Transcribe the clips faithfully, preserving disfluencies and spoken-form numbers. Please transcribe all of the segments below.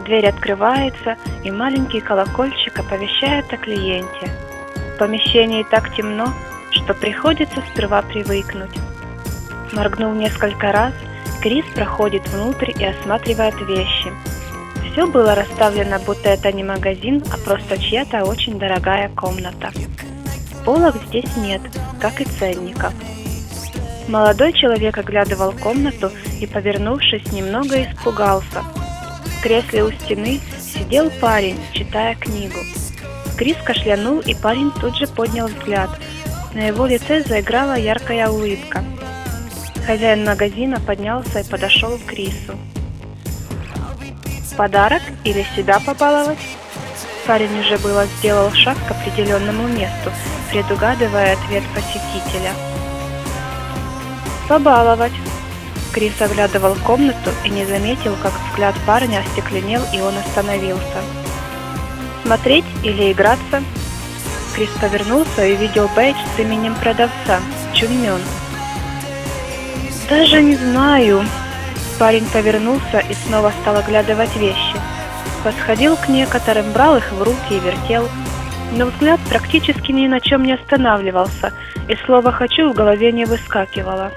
Дверь открывается, и маленький колокольчик оповещает о клиенте. В помещении так темно, что приходится сперва привыкнуть. Моргнув несколько раз, Крис проходит внутрь и осматривает вещи. Все было расставлено, будто это не магазин, а просто чья-то очень дорогая комната. Полок здесь нет, как и ценников. Молодой человек оглядывал комнату и, повернувшись, немного испугался. В кресле у стены сидел парень, читая книгу. Крис кашлянул, и парень тут же поднял взгляд. На его лице заиграла яркая улыбка. Хозяин магазина поднялся и подошел к Крису. «Подарок или себя побаловать?» Парень уже было сделал шаг к определенному месту, предугадывая ответ посетителя. «Побаловать». Крис оглядывал комнату и не заметил, как взгляд парня остекленел, и он остановился. «Смотреть или играться?» Крис повернулся и увидел бейдж с именем продавца – Чунмён. «Даже не знаю». Парень повернулся и снова стал оглядывать вещи. Подходил к некоторым, брал их в руки и вертел. Но взгляд практически ни на чем не останавливался, и слово «хочу» в голове не выскакивало.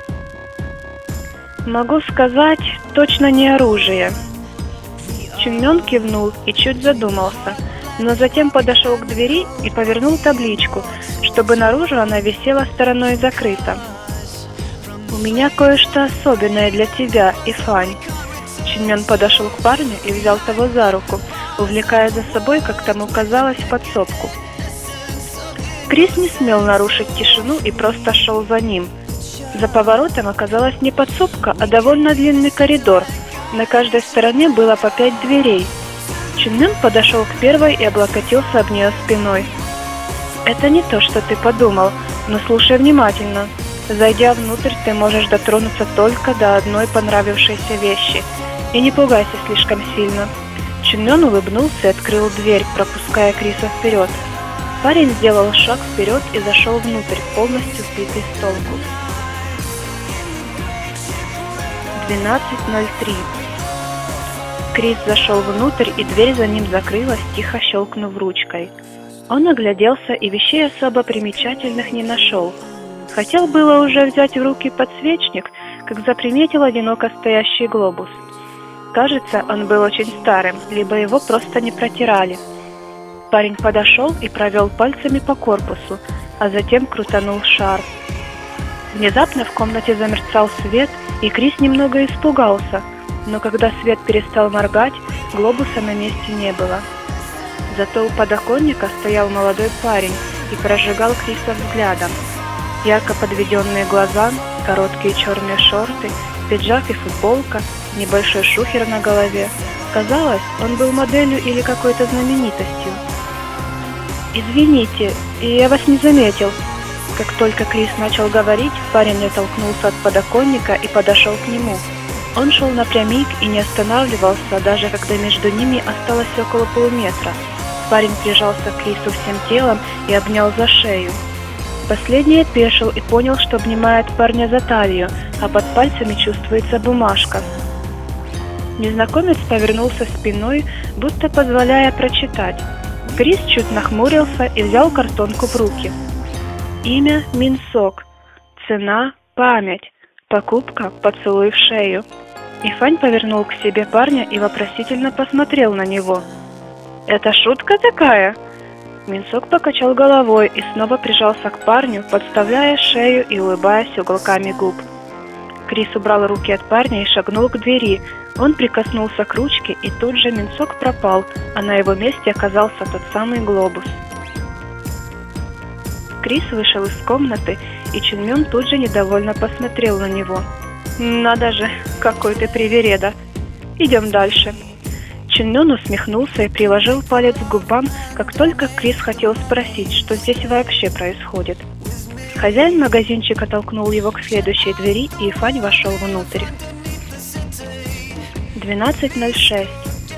«Могу сказать, точно не оружие». Чунмён кивнул и чуть задумался, но затем подошел к двери и повернул табличку, чтобы наружу она висела стороной закрыта. «У меня кое-что особенное для тебя, Ифань». Чунмён подошел к парню и взял того за руку, увлекая за собой, как тому казалось, в подсобку. Крис не смел нарушить тишину и просто шел за ним. За поворотом оказалась не подсобка, а довольно длинный коридор. На каждой стороне было по пять дверей. Чунмён подошел к первой и облокотился об нее спиной. «Это не то, что ты подумал, но слушай внимательно. Зайдя внутрь, ты можешь дотронуться только до одной понравившейся вещи. И не пугайся слишком сильно». Чунмён улыбнулся и открыл дверь, пропуская Криса вперед. Парень сделал шаг вперед и зашел внутрь, полностью сбитый с толку. двенадцать ноль три. Крис зашел внутрь, и дверь за ним закрылась, тихо щелкнув ручкой. Он огляделся и вещей особо примечательных не нашел. Хотел было уже взять в руки подсвечник, как заприметил одиноко стоящий глобус. Кажется, он был очень старым, либо его просто не протирали. Парень подошел и провел пальцами по корпусу, а затем крутанул шар. Внезапно в комнате замерцал свет, и Крис немного испугался, но когда свет перестал моргать, глобуса на месте не было. Зато у подоконника стоял молодой парень и прожигал Криса взглядом. Ярко подведенные глаза, короткие черные шорты, пиджак и футболка, небольшой шухер на голове. Казалось, он был моделью или какой-то знаменитостью. «Извините, я вас не заметил». Как только Крис начал говорить, парень оттолкнулся от подоконника и подошел к нему. Он шел напрямик и не останавливался, даже когда между ними осталось около полуметра. Парень прижался к Крису всем телом и обнял за шею. Последний опешил и понял, что обнимает парня за талию, а под пальцами чувствуется бумажка. Незнакомец повернулся спиной, будто позволяя прочитать. Крис чуть нахмурился и взял картонку в руки. Имя Минсок. Цена память. Покупка поцелуй в шею. Ифань повернул к себе парня и вопросительно посмотрел на него. «Это шутка такая?» Минсок покачал головой и снова прижался к парню, подставляя шею и улыбаясь уголками губ. Крис убрал руки от парня и шагнул к двери. Он прикоснулся к ручке, и тут же Минсок пропал, а на его месте оказался тот самый глобус. Крис вышел из комнаты, и Чунмён тут же недовольно посмотрел на него. «Надо же, какой ты привереда! Идем дальше!» Чунмён усмехнулся и приложил палец к губам, как только Крис хотел спросить, что здесь вообще происходит. Хозяин магазинчика толкнул его к следующей двери, и Ифань вошел внутрь. двенадцать ноль шесть.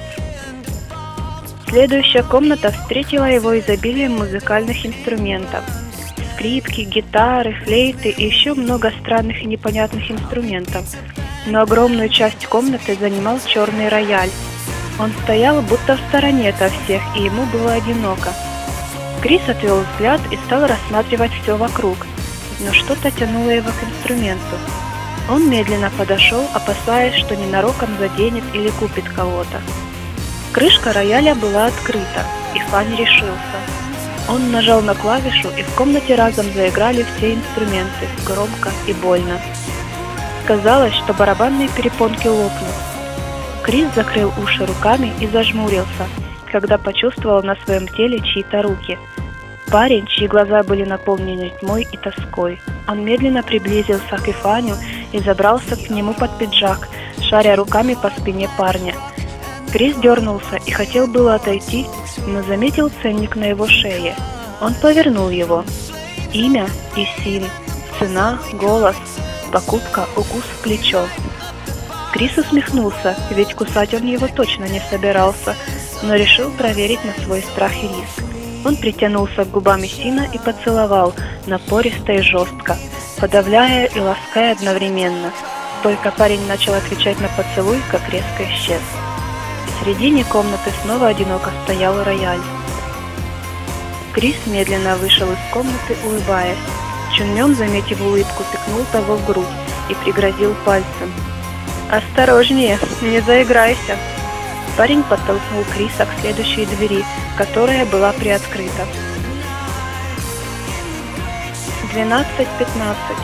Следующая комната встретила его изобилием музыкальных инструментов. Скрипки, гитары, флейты и еще много странных и непонятных инструментов. Но огромную часть комнаты занимал черный рояль. Он стоял будто в стороне ото всех, и ему было одиноко. Крис отвел взгляд и стал рассматривать все вокруг, но что-то тянуло его к инструменту. Он медленно подошел, опасаясь, что ненароком заденет или купит кого-то. Крышка рояля была открыта, и Фанни решился. Он нажал на клавишу, и в комнате разом заиграли все инструменты, громко и больно. Казалось, что барабанные перепонки лопнут. Крис закрыл уши руками и зажмурился, когда почувствовал на своем теле чьи-то руки. Парень, чьи глаза были наполнены тьмой и тоской. Он медленно приблизился к Ифаню и забрался к нему под пиджак, шаря руками по спине парня. Крис дернулся и хотел было отойти, но заметил ценник на его шее. Он повернул его. Имя – Исин, цена – голос, покупка – укус в плечо. Крис усмехнулся, ведь кусать он его точно не собирался, но решил проверить на свой страх и риск. Он притянулся к губам Исина и поцеловал, напористо и жестко, подавляя и лаская одновременно. Только парень начал отвечать на поцелуй, как резко исчез. В середине комнаты снова одиноко стоял рояль. Крис медленно вышел из комнаты, улыбаясь. Чунмён, заметив улыбку, пикнул того в грудь и пригрозил пальцем. «Осторожнее, не заиграйся!» Парень подтолкнул Криса к следующей двери, которая была приоткрыта. двенадцать пятнадцать.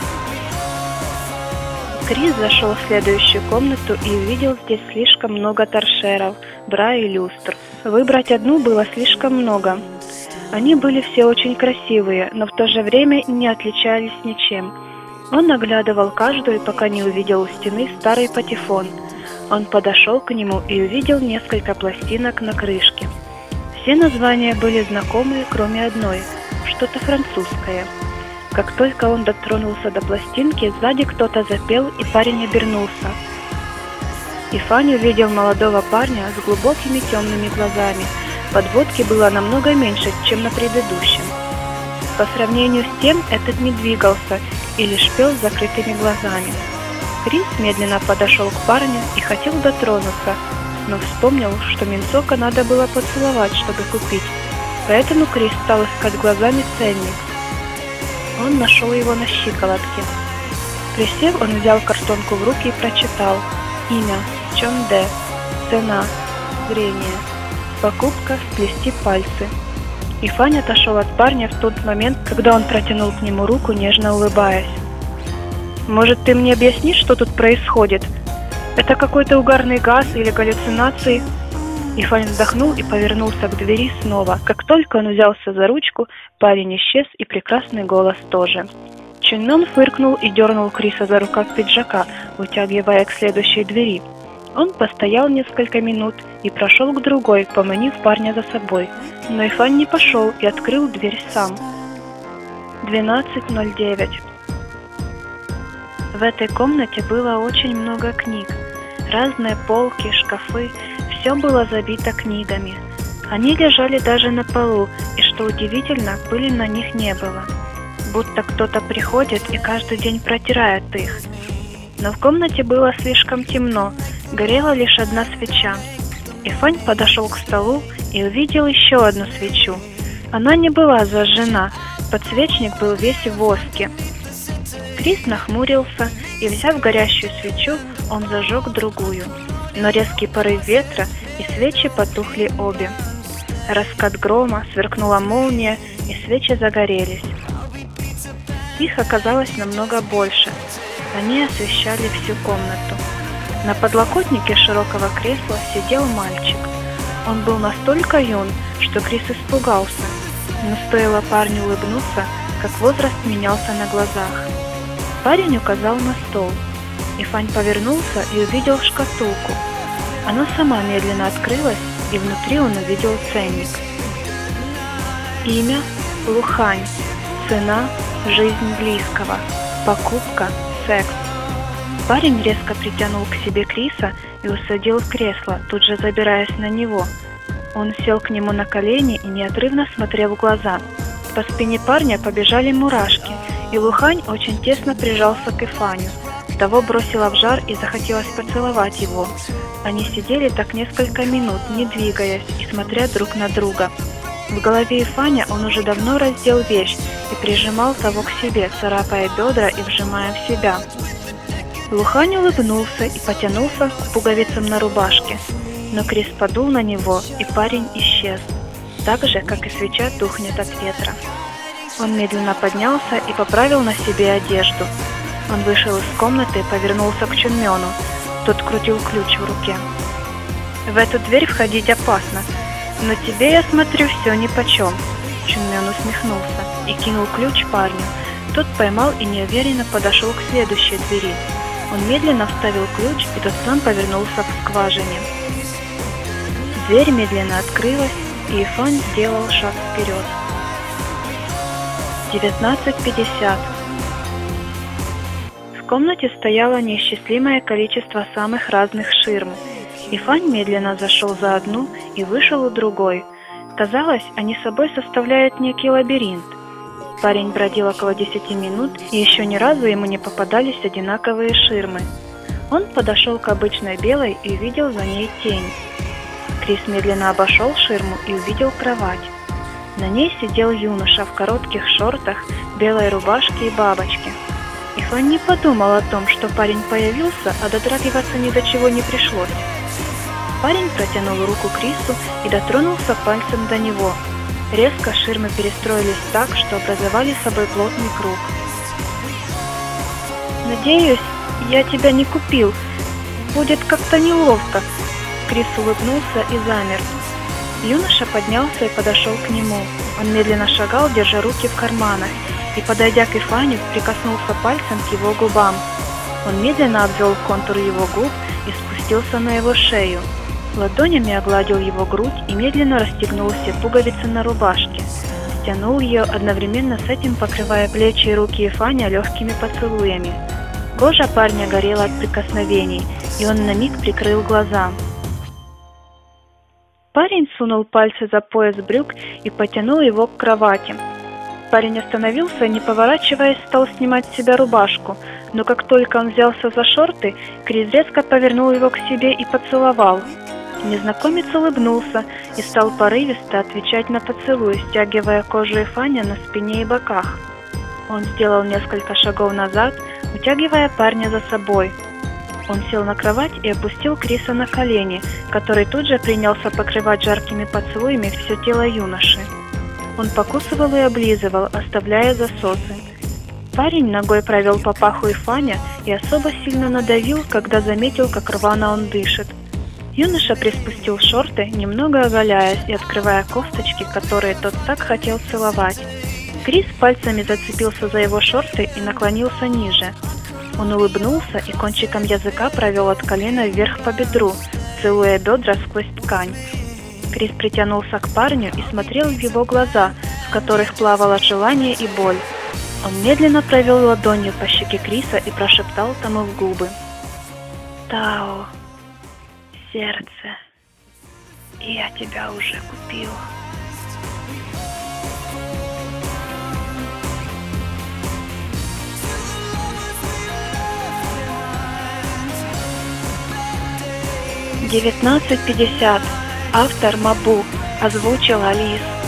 Крис зашел в следующую комнату и увидел здесь слишком много торшеров, бра и люстр. Выбрать одну было слишком много. Они были все очень красивые, но в то же время не отличались ничем. Он оглядывал каждую, пока не увидел у стены старый патефон. Он подошел к нему и увидел несколько пластинок на крышке. Все названия были знакомые, кроме одной, что-то французское. Как только он дотронулся до пластинки, сзади кто-то запел, и парень обернулся. И Фанни увидел молодого парня с глубокими темными глазами. Подводки было намного меньше, чем на предыдущем. По сравнению с тем, этот не двигался и лишь пел с закрытыми глазами. Крис медленно подошел к парню и хотел дотронуться, но вспомнил, что Минсока надо было поцеловать, чтобы купить. Поэтому Крис стал искать глазами ценник. Он нашел его на щиколотке. Присев, он взял картонку в руки и прочитал: имя Чонде, цена, зрение, покупка сплести пальцы. И Фанни отошел от парня в тот момент, когда он протянул к нему руку, нежно улыбаясь. «Может, ты мне объяснишь, что тут происходит? Это какой-то угарный газ или галлюцинации?» И Фанни вздохнул и повернулся к двери снова. Как только он взялся за ручку, парень исчез, и прекрасный голос тоже. Чунмён фыркнул и дернул Криса за рукав пиджака, утягивая к следующей двери. Он постоял несколько минут и прошел к другой, поманив парня за собой. Но Ифан не пошел и открыл дверь сам. двенадцать ноль девять. В этой комнате было очень много книг. Разные полки, шкафы, все было забито книгами. Они лежали даже на полу, и, что удивительно, пыли на них не было. Будто кто-то приходит и каждый день протирает их. Но в комнате было слишком темно, горела лишь одна свеча. И Фань подошел к столу и увидел еще одну свечу. Она не была зажжена, подсвечник был весь в воске. Крис нахмурился, и, взяв горящую свечу, он зажег другую. Но резкий порыв ветра, и свечи потухли обе. Раскат грома, сверкнула молния, и свечи загорелись. Их оказалось намного больше. Они освещали всю комнату. На подлокотнике широкого кресла сидел мальчик. Он был настолько юн, что Крис испугался, но стоило парню улыбнуться, как возраст менялся на глазах. Парень указал на стол, и Фань повернулся и увидел шкатулку. Она сама медленно открылась, и внутри он увидел ценник. Имя – Лухань, цена – жизнь близкого, покупка – секс. Парень резко притянул к себе Криса и усадил в кресло, тут же забираясь на него. Он сел к нему на колени и неотрывно смотрел в глаза. По спине парня побежали мурашки, и Лухань очень тесно прижался к Ифаню. Того бросило в жар и захотелось поцеловать его. Они сидели так несколько минут, не двигаясь и смотря друг на друга. В голове Ифаня он уже давно раздел вещь и прижимал того к себе, царапая бедра и вжимая в себя. Лухань улыбнулся и потянулся к пуговицам на рубашке, но Крис подул на него, и парень исчез, так же, как и свеча тухнет от ветра. Он медленно поднялся и поправил на себе одежду. Он вышел из комнаты и повернулся к Чунмёну. Тот крутил ключ в руке. «В эту дверь входить опасно, но тебе, я смотрю, все нипочем». Чунмён усмехнулся и кинул ключ парню. Тот поймал и неуверенно подошел к следующей двери. Он медленно вставил ключ, и тот сам повернулся к скважине. Дверь медленно открылась, и Ифань сделал шаг вперед. девятнадцать пятьдесят. В комнате стояло неисчислимое количество самых разных ширм. Ифань медленно зашел за одну и вышел у другой. Казалось, они собой составляют некий лабиринт. Парень бродил около десяти минут, и еще ни разу ему не попадались одинаковые ширмы. Он подошел к обычной белой и увидел за ней тень. Крис медленно обошел ширму и увидел кровать. На ней сидел юноша в коротких шортах, белой рубашке и бабочке. Ифань не подумал о том, что парень появился, а дотрагиваться ни до чего не пришлось. Парень протянул руку Крису и дотронулся пальцем до него. Резко ширмы перестроились так, что образовали собой плотный круг. «Надеюсь, я тебя не купил. Будет как-то неловко». Крис улыбнулся и замер. Юноша поднялся и подошел к нему. Он медленно шагал, держа руки в карманах, и, подойдя к Ифаню, прикоснулся пальцем к его губам. Он медленно обвел контур его губ и спустился на его шею. Ладонями огладил его грудь и медленно расстегнул все пуговицы на рубашке. Стянул ее, одновременно с этим покрывая плечи и руки Ифаня легкими поцелуями. Кожа парня горела от прикосновений, и он на миг прикрыл глаза. Парень сунул пальцы за пояс брюк и потянул его к кровати. Парень остановился и, не поворачиваясь, стал снимать с себя рубашку, но как только он взялся за шорты, Крис резко повернул его к себе и поцеловал. Незнакомец улыбнулся и стал порывисто отвечать на поцелуй, стягивая кожу Ифаня на спине и боках. Он сделал несколько шагов назад, утягивая парня за собой. Он сел на кровать и опустил Криса на колени, который тут же принялся покрывать жаркими поцелуями все тело юноши. Он покусывал и облизывал, оставляя засосы. Парень ногой провел по паху Ифаня и особо сильно надавил, когда заметил, как рвано он дышит. Юноша приспустил шорты, немного оголяясь и открывая кофточки, которые тот так хотел целовать. Крис пальцами зацепился за его шорты и наклонился ниже. Он улыбнулся и кончиком языка провел от колена вверх по бедру, целуя бедра сквозь ткань. Крис притянулся к парню и смотрел в его глаза, в которых плавало желание и боль. Он медленно провел ладонью по щеке Криса и прошептал тому в губы: «Тао, сердце, я тебя уже купил». девятнадцать пятьдесят. Автор Мабу. Озвучил Алис.